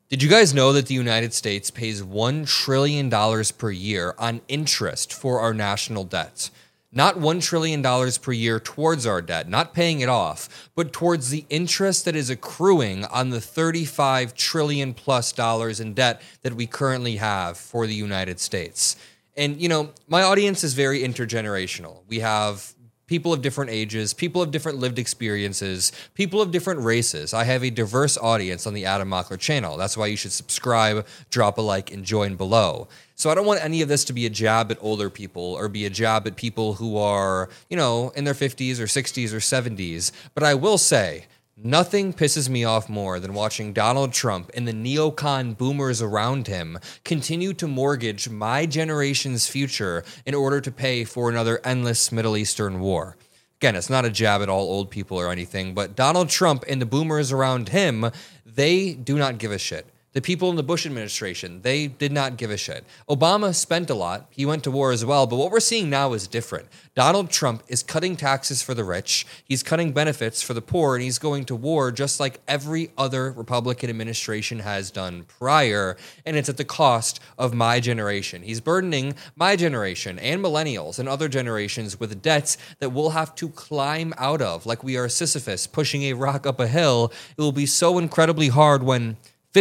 Did you guys know that the United States pays $1 trillion per year on interest for our national debt? Not $1 trillion per year towards our debt, not paying it off, but towards the interest that is accruing on the $35 trillion plus in debt that we currently have for the United States. And, you know, my audience is very intergenerational. We have people of different ages, people of different lived experiences, people of different races. I have a diverse audience on the Adam Mockler channel. That's why you should subscribe, drop a like, and join below. So I don't want any of this to be a jab at older people or be a jab at people who are, you know, in their 50s or 60s or 70s. But I will say, nothing pisses me off more than watching Donald Trump and the neocon boomers around him continue to mortgage my generation's future in order to pay for another endless Middle Eastern war. Again, it's not a jab at all old people or anything, but Donald Trump and the boomers around him, they do not give a shit. The people in the Bush administration, they did not give a shit. Obama spent a lot. He went to war as well. But what we're seeing now is different. Donald Trump is cutting taxes for the rich. He's cutting benefits for the poor. And he's going to war just like every other Republican administration has done prior. And it's at the cost of my generation. He's burdening my generation and millennials and other generations with debts that we'll have to climb out of. Like we are Sisyphus pushing a rock up a hill. It will be so incredibly hard when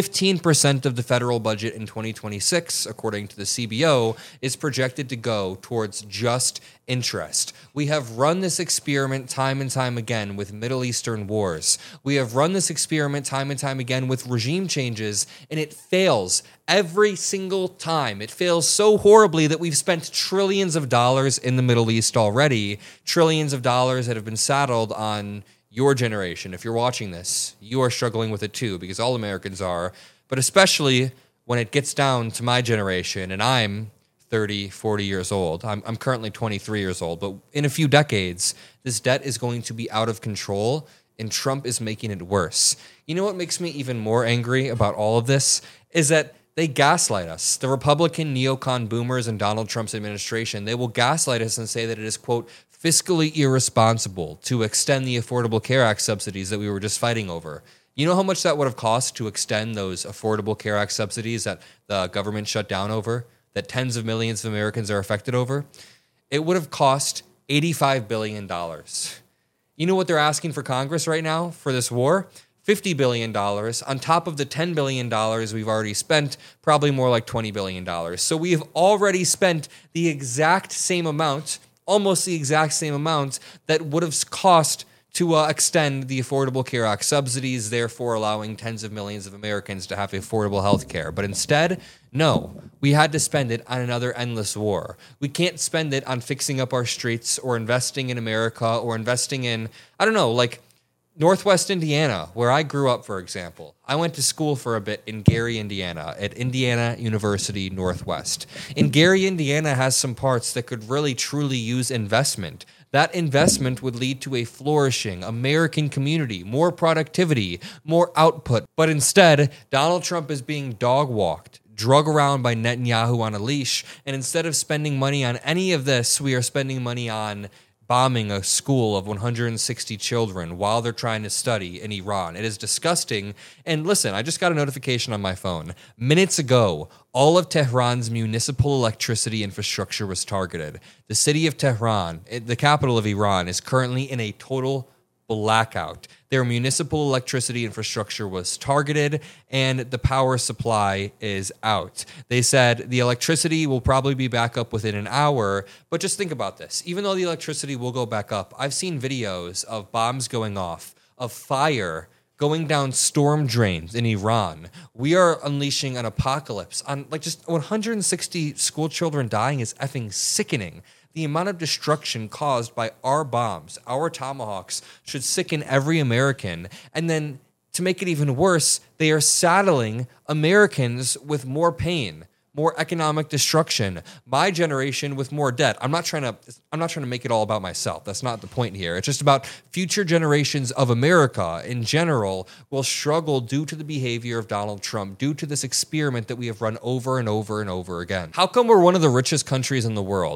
15% of the federal budget in 2026, according to the CBO, is projected to go towards just interest. We have run this experiment time and time again with Middle Eastern wars. We have run this experiment time and time again with regime changes, and it fails every single time. It fails so horribly that we've spent trillions of dollars in the Middle East already, trillions of dollars that have been saddled on your generation. If you're watching this, you are struggling with it too, because all Americans are, but especially when it gets down to my generation, and I'm 30, 40 years old. I'm currently 23 years old, but in a few decades, this debt is going to be out of control, and Trump is making it worse. You know what makes me even more angry about all of this is that they gaslight us. The Republican neocon boomers and Donald Trump's administration, they will gaslight us and say that it is, quote, fiscally irresponsible to extend the Affordable Care Act subsidies that we were just fighting over. You know how much that would have cost to extend those Affordable Care Act subsidies that the government shut down over, that tens of millions of Americans are affected over? It would have cost $85 billion. You know what they're asking for Congress right now for this war? $50 billion on top of the $10 billion we've already spent, probably more like $20 billion. So we have already spent the exact same amount, almost the exact same amount that would have cost to extend the Affordable Care Act subsidies, therefore allowing tens of millions of Americans to have affordable health care. But instead, no, we had to spend it on another endless war. We can't spend it on fixing up our streets or investing in America or investing in, I don't know, like Northwest Indiana, where I grew up, for example. I went to school for a bit in Gary, Indiana, at Indiana University Northwest. And Gary, Indiana has some parts that could really, truly use investment. That investment would lead to a flourishing American community, more productivity, more output. But instead, Donald Trump is being dog-walked, drug around by Netanyahu on a leash. And instead of spending money on any of this, we are spending money on bombing a school of 160 children while they're trying to study in Iran. It is disgusting. And listen, I just got a notification on my phone. Minutes ago, all of Tehran's municipal electricity infrastructure was targeted. The city of Tehran, the capital of Iran, is currently in a total blackout. Their municipal electricity infrastructure was targeted and the power supply is out. They said the electricity will probably be back up within an hour, but just think about this. Even though the electricity will go back up, I've seen videos of bombs going off, of fire going down storm drains in Iran. We are unleashing an apocalypse on like just 160 school children dying is effing sickening. The amount of destruction caused by our bombs, our tomahawks, should sicken every American. And then to make it even worse, they are saddling Americans with more pain, more economic destruction, my generation with more debt. I'm not trying to make it all about myself. That's not the point here. It's just about future generations of America in general will struggle due to the behavior of Donald Trump, due to this experiment that we have run over and over and over again. How come we're one of the richest countries in the world? Like,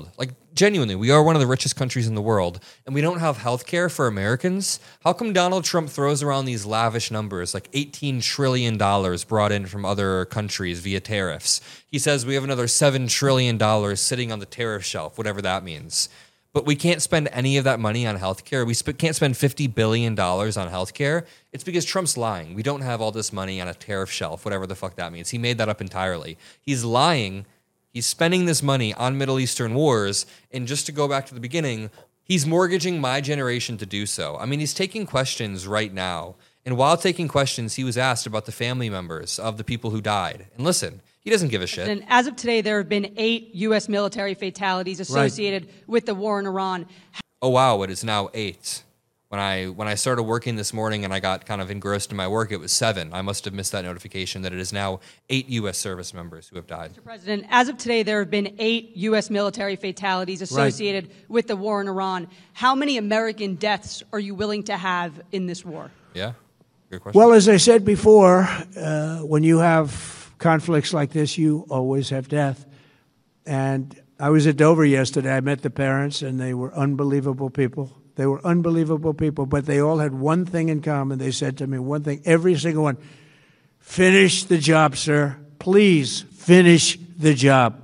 genuinely, we are one of the richest countries in the world, and we don't have health care for Americans. How come Donald Trump throws around these lavish numbers, like $18 trillion brought in from other countries via tariffs? He says we have another $7 trillion sitting on the tariff shelf, whatever that means. But we can't spend any of that money on healthcare. We can't spend $50 billion on healthcare. It's because Trump's lying. We don't have all this money on a tariff shelf, whatever the fuck that means. He made that up entirely. He's lying. He's spending this money on Middle Eastern wars. And just to go back to the beginning, he's mortgaging my generation to do so. I mean, he's taking questions right now. And while taking questions, he was asked about the family members of the people who died. And listen, he doesn't give a shit. And as of today, there have been 8 U.S. military fatalities associated with the war in Iran. Oh, wow, it is now 8. When I started working this morning and I got kind of engrossed in my work, it was 7. I must have missed that notification that it is now 8 U.S. service members who have died. Mr. President, as of today, there have been 8 U.S. military fatalities associated with the war in Iran. How many American deaths are you willing to have in this war? Yeah, good question. Well, as I said before, when you have conflicts like this, you always have death. And I was at Dover yesterday. I met the parents, and they were unbelievable people. They were unbelievable people, but they all had one thing in common. They said to me one thing, every single one, finish the job, sir. Please finish the job.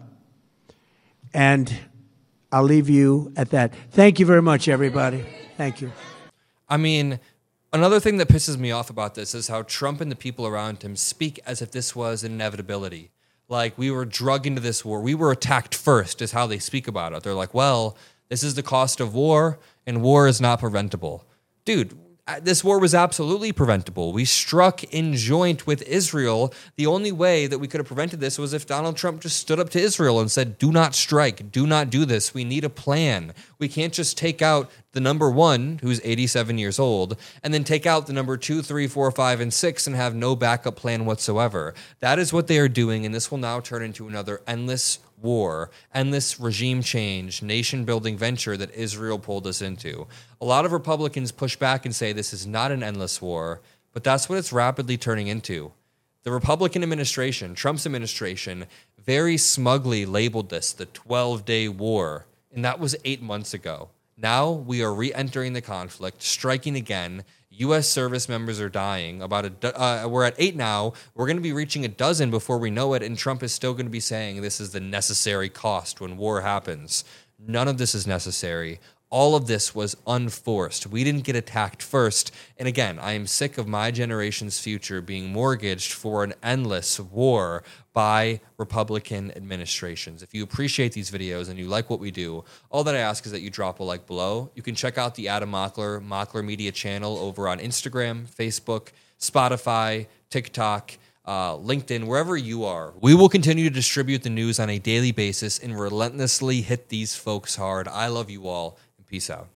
And I'll leave you at that. Thank you very much, everybody. Thank you. I mean, another thing that pisses me off about this is how Trump and the people around him speak as if this was an inevitability. Like, we were drugged into this war. We were attacked first, is how they speak about it. They're like, well, this is the cost of war, and war is not preventable. Dude, this war was absolutely preventable. We struck in joint with Israel. The only way that we could have prevented this was if Donald Trump just stood up to Israel and said, do not strike, do not do this. We need a plan. We can't just take out the number 1, who's 87 years old, and then take out the number 2, 3, 4, 5, and 6 and have no backup plan whatsoever. That is what they are doing, and this will now turn into another endless war, endless regime change, nation-building venture that Israel pulled us into. A lot of Republicans push back and say this is not an endless war, but that's what it's rapidly turning into. The Republican administration, Trump's administration, very smugly labeled this the 12-day war, and that was 8 months ago. Now we are re-entering the conflict, striking again. U.S. service members are dying. We're at 8 now. We're going to be reaching a dozen before we know it, and Trump is still going to be saying this is the necessary cost when war happens. None of this is necessary. All of this was unforced. We didn't get attacked first. And again, I am sick of my generation's future being mortgaged for an endless war by Republican administrations. If you appreciate these videos and you like what we do, all that I ask is that you drop a like below. You can check out the Adam Mockler Media channel over on Instagram, Facebook, Spotify, TikTok, LinkedIn, wherever you are. We will continue to distribute the news on a daily basis and relentlessly hit these folks hard. I love you all. Peace out.